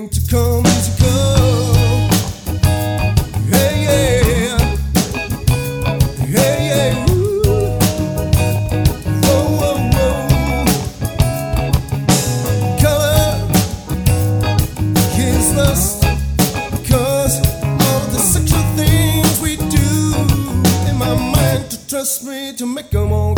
thing to come and to go. Hey, yeah. Hey, yeah. Ooh. Whoa, whoa, whoa. Color is lust, because all the sexual things we do in my mind to trust me to make them all